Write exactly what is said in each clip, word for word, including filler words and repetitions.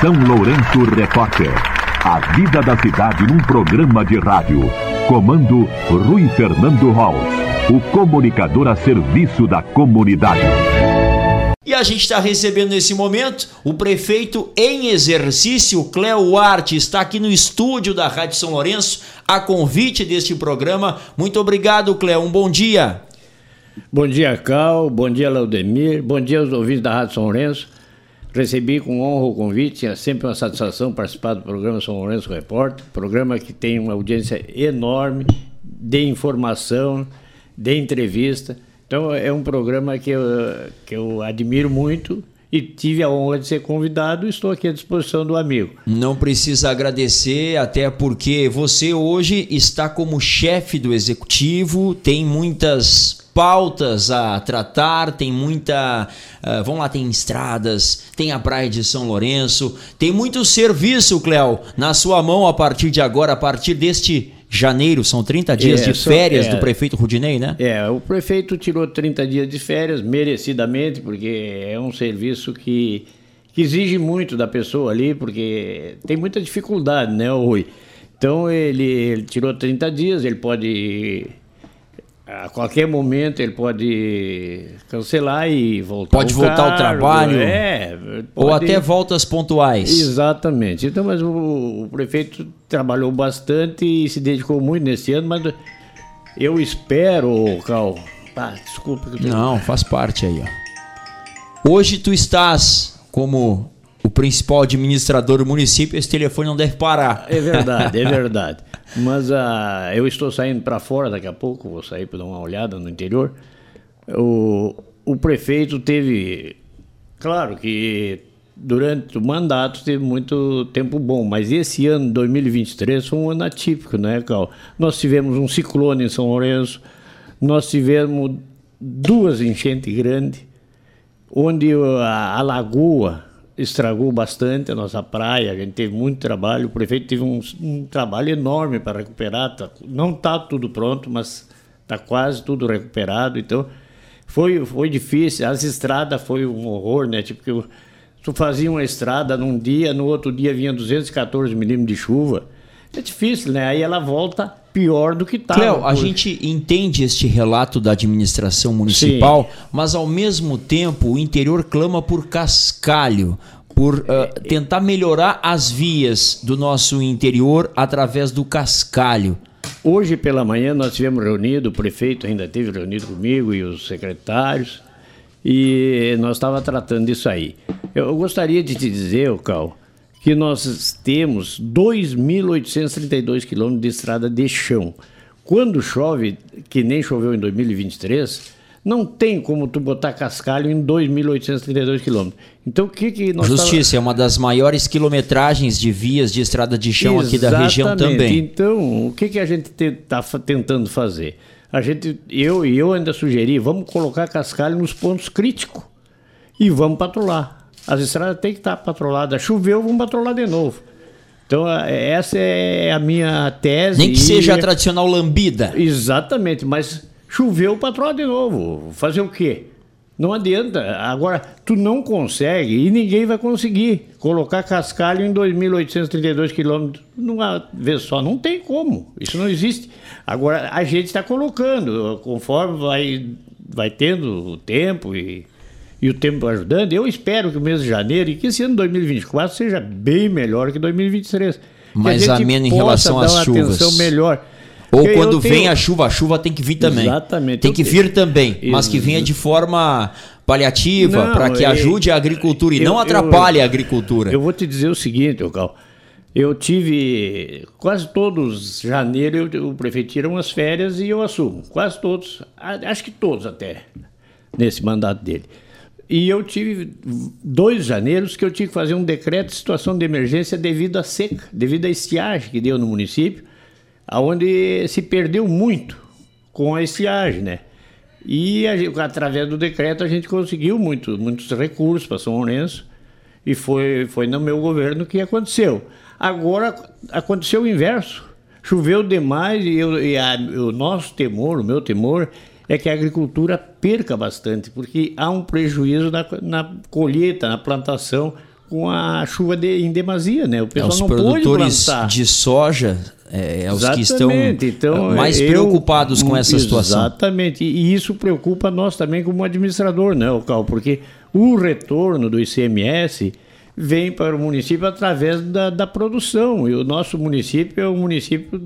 São Lourenço Repórter. A vida da cidade num programa de rádio. Comando Rui Fernando Holz, o comunicador a serviço da comunidade. E a gente está recebendo nesse momento o prefeito em exercício, Cléo Arte, está aqui no estúdio da Rádio São Lourenço, a convite deste programa. Muito obrigado, Cléo. Um bom dia. Bom dia, Cal. Bom dia, Laudemir. Bom dia aos ouvintes da Rádio São Lourenço. Recebi com honra o convite. É sempre uma satisfação participar do programa São Lourenço Repórter, programa que tem uma audiência enorme de informação, de entrevista. Então é um programa que eu, que eu admiro muito e tive a honra de ser convidado e estou aqui à disposição do amigo. Não precisa agradecer, até porque você hoje está como chefe do executivo, tem muitas pautas a tratar, tem muita... Uh, vamos lá, tem estradas, tem a Praia de São Lourenço, tem muito serviço, Cléo, na sua mão a partir de agora, a partir deste... janeiro, são trinta dias é, de férias é, do prefeito Rudinei, né? É, o prefeito tirou trinta dias de férias, merecidamente, porque é um serviço que, que exige muito da pessoa ali, porque tem muita dificuldade, né, Rui? Então ele, ele tirou trinta dias, ele pode... A qualquer momento ele pode cancelar e voltar Pode voltar cargo, ao trabalho, é, ou até voltas pontuais. Exatamente. Então, mas o, o prefeito trabalhou bastante e se dedicou muito nesse ano, mas eu espero, Cal... Ah, desculpa. Que eu tenho... Não, faz parte aí, ó. Hoje tu estás como o principal administrador do município, esse telefone não deve parar. É verdade, é verdade. Mas uh, eu estou saindo para fora daqui a pouco, vou sair para dar uma olhada no interior. O, o prefeito teve, claro que durante o mandato teve muito tempo bom, mas esse ano, dois mil e vinte e três, foi um ano atípico, né, Cal? Nós tivemos um ciclone em São Lourenço, nós tivemos duas enchentes grandes, onde a, a lagoa estragou bastante a nossa praia, a gente teve muito trabalho, o prefeito teve um, um trabalho enorme para recuperar, tá, não está tudo pronto, mas está quase tudo recuperado, então foi, foi difícil, as estradas foi um horror, né, tipo que tu fazia uma estrada num dia, no outro dia vinha duzentos e quatorze milímetros de chuva, é difícil, né, aí ela volta pior do que estava. Cléo, a gente entende este relato da administração municipal, sim, mas ao mesmo tempo o interior clama por cascalho, por uh, tentar melhorar as vias do nosso interior através do cascalho. Hoje pela manhã nós tivemos reunido, o prefeito ainda esteve reunido comigo e os secretários, e nós estávamos tratando disso aí. Eu gostaria de te dizer, Cal, que nós temos dois mil oitocentos e trinta e dois quilômetros de estrada de chão. Quando chove, que nem choveu em dois mil e vinte e três, não tem como tu botar cascalho em dois mil oitocentos e trinta e dois quilômetros. Então o que que nós... Justiça, tava... é uma das maiores quilometragens de vias de estrada de chão aqui da região também. Então, o que que a gente está tentando fazer? A gente, eu e eu ainda sugeri, vamos colocar cascalho nos pontos críticos e vamos patrulhar. As estradas têm que estar patroladas. Choveu, vamos patrolar de novo. Então, essa é a minha tese. Nem que seja a tradicional lambida. Exatamente, mas choveu, patrola de novo. Fazer o quê? Não adianta. Agora, tu não consegue e ninguém vai conseguir colocar cascalho em dois mil oitocentos e trinta e dois quilômetros numa vez só. Não tem como. Isso não existe. Agora, a gente está colocando, conforme vai, vai tendo o tempo e... e o tempo ajudando, eu espero que o mês de janeiro e que esse ano dois mil e vinte e quatro seja bem melhor que dois mil e vinte e três. Mais ameno em relação às chuvas. Atenção melhor. Ou porque quando vem tenho... a chuva, a chuva tem que vir também. Exatamente. Tem que vir também, mas que venha de forma paliativa, para que ajude a agricultura e eu, não atrapalhe eu, a agricultura. Eu vou te dizer o seguinte, Cal. Eu tive quase todos, janeiro, eu, o prefeito tira umas férias e eu assumo. Quase todos, acho que todos até, nesse mandato dele. E eu tive dois janeiros que eu tive que fazer um decreto de situação de emergência devido à seca, devido à estiagem que deu no município, onde se perdeu muito com a estiagem, né? E a gente, através do decreto a gente conseguiu muito, muitos recursos para São Lourenço e foi, foi no meu governo que aconteceu. Agora aconteceu o inverso, choveu demais e, eu, e a, o nosso temor, o meu temor é que a agricultura perca bastante, porque há um prejuízo na, na colheita, na plantação, com a chuva de, em demasia, né? O pessoal é, os não pôde produtores plantar. de soja é, é os que estão então, mais eu, preocupados com essa situação. Exatamente, e isso preocupa nós também como administrador, né, Cal? Porque o retorno do I C M S vem para o município através da, da produção, e o nosso município é um município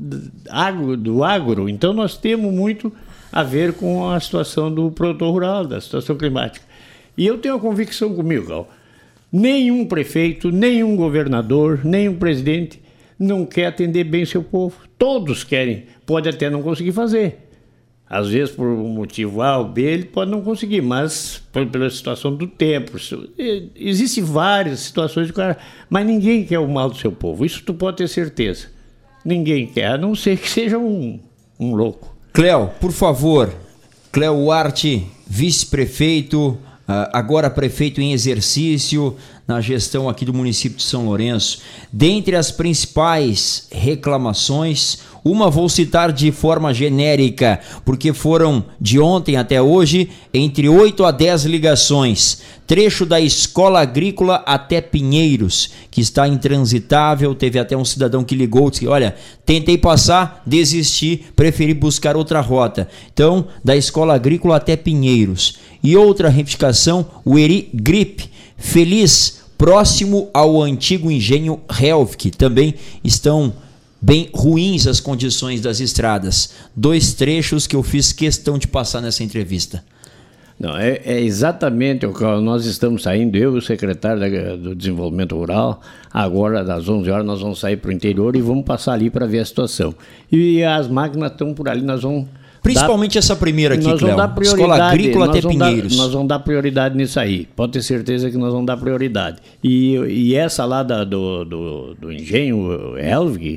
agro, do agro, então nós temos muito a ver com a situação do produtor rural, da situação climática. E eu tenho a convicção comigo, Cal, nenhum prefeito, nenhum governador, nenhum presidente não quer atender bem seu povo. Todos querem, pode até não conseguir fazer. Às vezes, por um motivo A ou B, ele pode não conseguir, mas por, pela situação do tempo. Existem várias situações, do cara, mas ninguém quer o mal do seu povo. Isso tu pode ter certeza. Ninguém quer, a não ser que seja um, um louco. Cléo, por favor, Cléo Huarte, vice-prefeito, agora prefeito em exercício na gestão aqui do município de São Lourenço. Dentre as principais reclamações, uma vou citar de forma genérica, porque foram de ontem até hoje entre oito a dez ligações. Trecho da Escola Agrícola até Pinheiros, que está intransitável. Teve até um cidadão que ligou e disse: olha, tentei passar, desisti, preferi buscar outra rota. Então, da Escola Agrícola até Pinheiros. E outra reivindicação, o Eri Grip, Feliz, próximo ao antigo engenho Helvig. Também estão bem ruins as condições das estradas. Dois trechos que eu fiz questão de passar nessa entrevista. Não, é, é exatamente o que nós estamos saindo, eu e o secretário da, do Desenvolvimento Rural. Agora, das onze horas, nós vamos sair para o interior e vamos passar ali para ver a situação. E as máquinas estão por ali, nós vamos... Principalmente dar, essa primeira aqui, Cléo. Escola Agrícola até Pinheiros. Dar, nós vamos dar prioridade nisso aí. Pode ter certeza que nós vamos dar prioridade. E, e essa lá da, do, do, do engenho Helvig...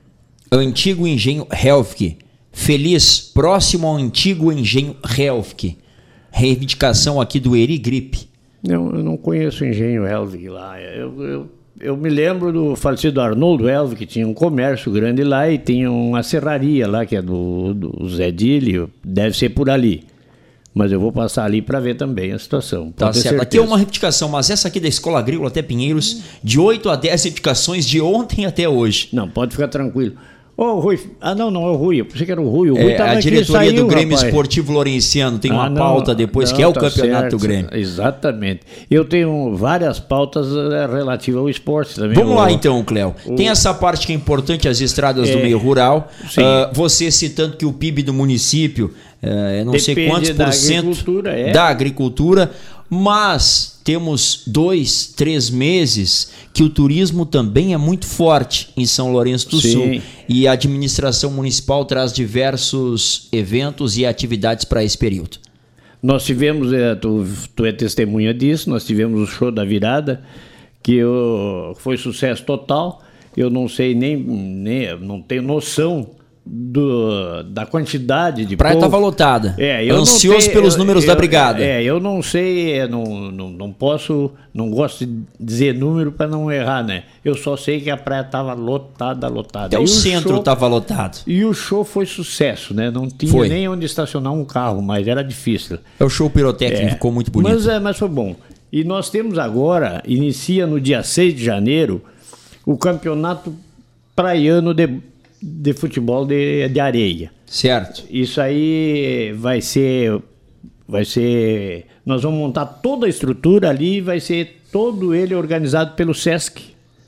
Antigo engenho Helvig. Feliz, próximo ao antigo engenho Helvig. Reivindicação aqui do Eri Grip. Não, eu não conheço o engenho Helvig lá. Eu, eu, eu me lembro do falecido Arnoldo Helvig, que tinha um comércio grande lá e tinha uma serraria lá, que é do, do Zé Dílio. Deve ser por ali. Mas eu vou passar ali para ver também a situação. Tá certo. Certeza. Aqui é uma reivindicação, mas essa aqui da Escola Agrícola até Pinheiros, de oito a dez reivindicações de ontem até hoje. Não, pode ficar tranquilo. Ô, oh, Rui. Ah, não, não é o Rui. Eu pensei que era o Rui. O Rui é, tava a diretoria aqui, saiu, do Grêmio rapaz. Esportivo Lourenciano tem ah, uma não, pauta depois, não, que é o tá campeonato certo, do Grêmio. Exatamente. Eu tenho várias pautas relativas ao esporte também. Vamos o, lá então, Cléo. O... Tem essa parte que é importante, as estradas é, do meio rural. Uh, você citando que o P I B do município é uh, não sei quantos por da cento agricultura, é. da agricultura, mas temos dois, três meses que o turismo também é muito forte em São Lourenço do Sim. Sul. E a administração municipal traz diversos eventos e atividades para esse período. Nós tivemos, é, tu, tu é testemunha disso, nós tivemos o show da virada, que eu, foi sucesso total. Eu não sei nem, nem não tenho noção Do, da quantidade de praia povo. Estava lotada. É, eu ansioso tenho, pelos eu, números eu, da brigada. É, eu não sei, não, não, não posso, não gosto de dizer número para não errar, né? Eu só sei que a praia estava lotada, lotada. Até e o centro estava lotado. E o show foi sucesso, né? Não tinha foi. nem onde estacionar um carro, mas era difícil. É o show pirotécnico, é, ficou muito bonito. Mas, é, mas foi bom. E nós temos agora, inicia no dia seis de janeiro, o campeonato praiano de de futebol de, de areia. Certo. Isso aí vai ser, vai ser, nós vamos montar toda a estrutura ali, vai ser todo ele organizado pelo Sesc.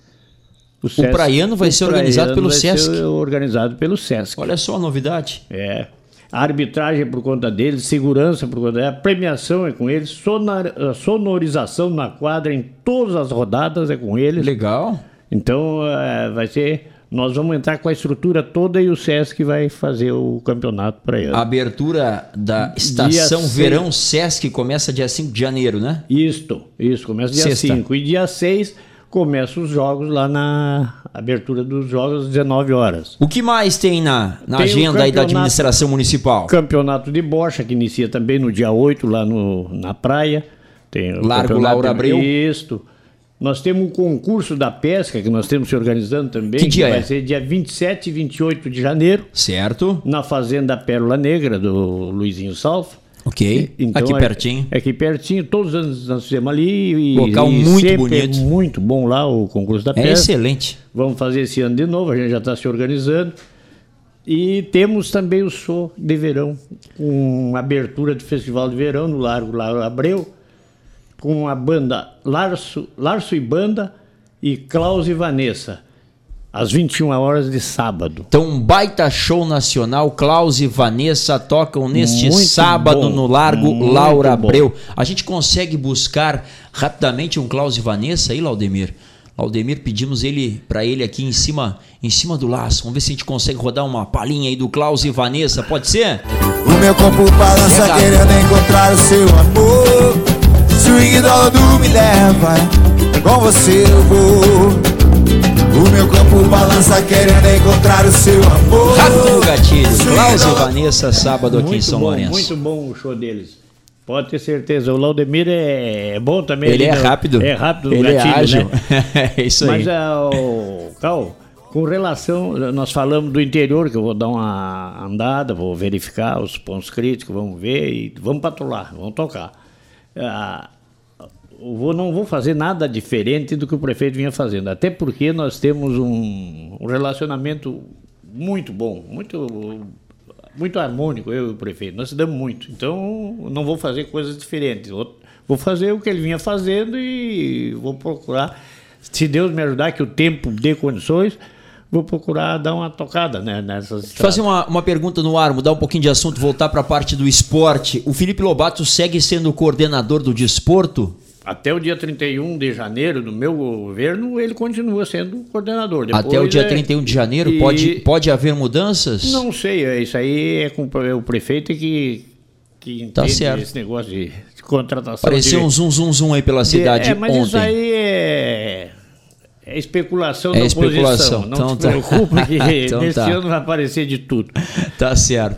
O, Sesc, o praiano vai o ser organizado pelo vai Sesc? Ser organizado pelo Sesc. Olha só a novidade. É. A arbitragem é por conta deles, segurança por conta deles, a premiação é com eles, sonor, a sonorização na quadra em todas as rodadas é com eles. Legal. Então é, vai ser... Nós vamos entrar com a estrutura toda e o Sesc vai fazer o campeonato para ele. A abertura da estação Verão Sesc começa dia cinco de janeiro, né? Isto, isso, começa dia Sexta. cinco. E dia seis começa os jogos lá na abertura dos jogos às dezenove horas. O que mais tem na, na tem agenda aí da administração municipal? Campeonato de bocha, que inicia também no dia oito lá no, na praia. Tem o Largo Laura Abreu. Isto. Nós temos um concurso da pesca que nós temos se organizando também. Que dia que vai é? ser dia vinte e sete e vinte e oito de janeiro. Certo. Na Fazenda Pérola Negra, do Luizinho Salfa. Ok, então, aqui pertinho. É, aqui pertinho, todos os anos nós fizemos ali. E, local e muito bonito. É muito bom lá o concurso da pesca. É excelente. Vamos fazer esse ano de novo, a gente já está se organizando. E temos também o show de verão, com abertura do Festival de Verão no Largo Lauro Abreu, com a banda Larso, Larso e Banda e Klaus e Vanessa, às vinte e uma horas de sábado. Então, um baita show nacional. Klaus e Vanessa tocam neste muito sábado bom, no Largo Lauro Abreu. Bom. A gente consegue buscar rapidamente um Klaus e Vanessa aí, Laudemir? Laudemir, pedimos ele para ele aqui em cima, em cima do laço. Vamos ver se a gente consegue rodar uma palhinha aí do Klaus e Vanessa, pode ser? O meu corpo balança é querendo encontrar o seu amor. Swing do me leva, com você eu vou. O meu corpo balança querendo encontrar o seu amor. Rápido no gatilho. Klaus e Vanessa, sábado aqui muito em São bom, Lourenço. Muito bom o show deles. Pode ter certeza. O Laudemir é bom também. Ele, ele é rápido. É rápido no ele gatilho, é ágil. Né? É isso aí. Mas, o Cal, com relação... Nós falamos do interior, que eu vou dar uma andada, vou verificar os pontos críticos, vamos ver e vamos patrulhar, vamos tocar. Ah, eu vou, não vou fazer nada diferente do que o prefeito vinha fazendo, até porque nós temos um, um relacionamento muito bom, muito, muito harmônico, eu e o prefeito, nós se damos muito, então não vou fazer coisas diferentes, vou, vou fazer o que ele vinha fazendo e vou procurar, se Deus me ajudar, que o tempo dê condições, vou procurar dar uma tocada, né, nessas estradas. Fazer uma, uma pergunta no ar, mudar um pouquinho de assunto, voltar para a parte do esporte. O Felipe Lobato segue sendo o coordenador do desporto? Até o dia trinta e um de janeiro do meu governo, ele continua sendo coordenador. Depois Até o dia é... trinta e um de janeiro, e... pode, pode haver mudanças? Não sei, isso aí é com o prefeito que, que entende tá certo. Esse negócio de, de contratação. Pareceu de... um zum, zum, zum aí pela cidade é, mas ontem. Isso aí é... É especulação é da especulação. oposição. Não então, se preocupe tá. que então, nesse tá. ano vai aparecer de tudo. Tá certo.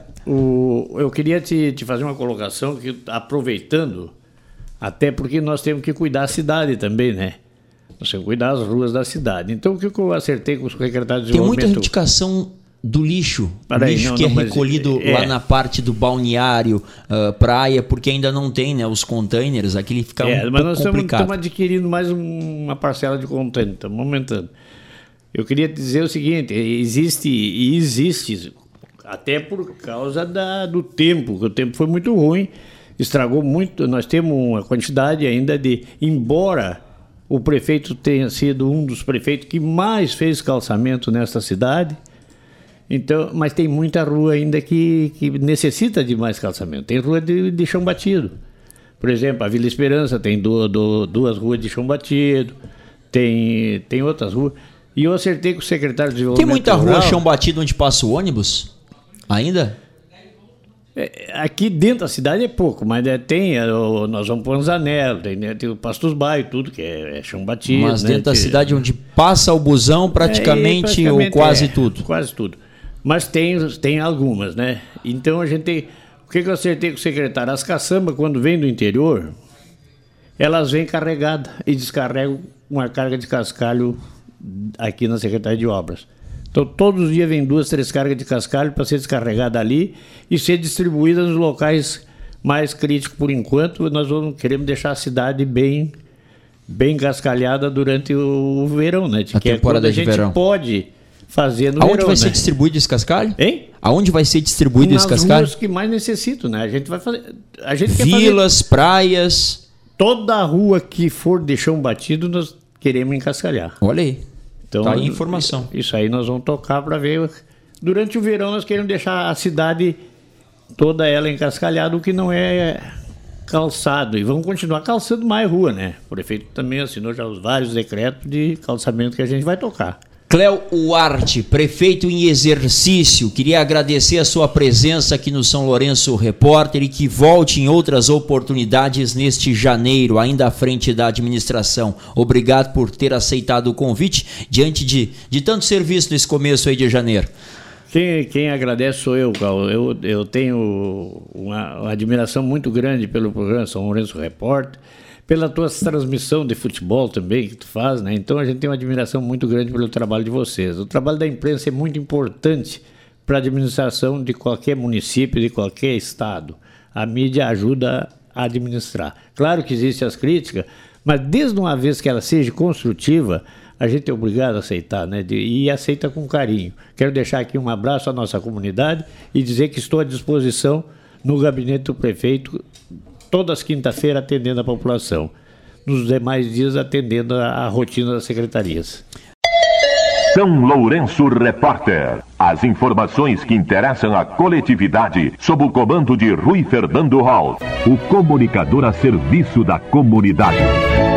O, eu queria te, te fazer uma colocação que, aproveitando, até porque nós temos que cuidar da cidade também, né? Nós temos que cuidar das ruas da cidade. Então, o que eu acertei com o secretário de Tem Desenvolvimento... muita reivindicação do lixo, Para lixo aí, não, que não, é mas, recolhido é, lá na parte do balneário, uh, praia, porque ainda não tem, né, os containers, aqui ele fica é, um mas pouco nós complicado. estamos adquirindo mais um, uma parcela de container, estamos aumentando. Eu queria dizer o seguinte, existe e existe, até por causa da, do tempo, que o tempo foi muito ruim, estragou muito, nós temos uma quantidade ainda de, embora o prefeito tenha sido um dos prefeitos que mais fez calçamento nesta cidade, então, mas tem muita rua ainda que, que necessita de mais calçamento. Tem rua de, de chão batido. Por exemplo, a Vila Esperança tem do, do, duas ruas de chão batido, tem, tem outras ruas. E eu acertei com o secretário de Desenvolvimento Tem muita rural, rua chão batido onde passa o ônibus? Ainda? É, aqui dentro da cidade é pouco, mas é, tem, é, o, nós vamos pôr uns anelos, tem, né, tem o Pasto dos Bairros, tudo que é, é chão batido. Mas né, dentro da que, cidade onde passa o busão praticamente, é, praticamente ou quase é, tudo? Quase tudo. Mas tem, tem algumas, né? Então a gente tem... O que, que eu acertei com o secretário? As caçambas, quando vêm do interior, elas vêm carregadas e descarregam uma carga de cascalho aqui na Secretaria de Obras. Então, todos os dias vem duas, três cargas de cascalho para ser descarregada ali e ser distribuída nos locais mais críticos por enquanto. Nós vamos, queremos deixar a cidade bem, bem cascalhada durante o verão, né? De a que temporada é de a gente verão. pode fazer no Aonde verão, vai né? ser distribuído esse cascalho? Hein? Aonde vai ser distribuído esse cascalho? Nas ruas que mais necessitam, né? A gente vai fazer... A gente quer Vilas, fazer praias... toda a rua que for de chão batido, nós queremos encascalhar. Olha aí. Então, tá aí a informação. Isso aí nós vamos tocar para ver. Durante o verão nós queremos deixar a cidade toda ela encascalhada, o que não é calçado. E vamos continuar calçando mais rua, né? O prefeito também assinou já os vários decretos de calçamento que a gente vai tocar. Cléo Uarte, prefeito em exercício, queria agradecer a sua presença aqui no São Lourenço Repórter e que volte em outras oportunidades neste janeiro, ainda à frente da administração. Obrigado por ter aceitado o convite diante de, de tanto serviço nesse começo aí de janeiro. Quem, quem agradece sou eu, Cal. Eu, eu tenho uma, uma admiração muito grande pelo programa São Lourenço Repórter, pela tua transmissão de futebol também que tu faz, né? Então a gente tem uma admiração muito grande pelo trabalho de vocês. O trabalho da imprensa é muito importante para a administração de qualquer município, de qualquer estado. a mídia ajuda a administrar. Claro que existem as críticas, mas desde uma vez que ela seja construtiva, a gente é obrigado a aceitar, né? De, e aceita com carinho. Quero deixar aqui um abraço à nossa comunidade e dizer que estou à disposição no gabinete do prefeito, todas as quinta-feiras atendendo a população. Nos demais dias atendendo a, a rotina das secretarias. São Lourenço Repórter. As informações que interessam a coletividade sob o comando de Rui Fernando Hall, o comunicador a serviço da comunidade.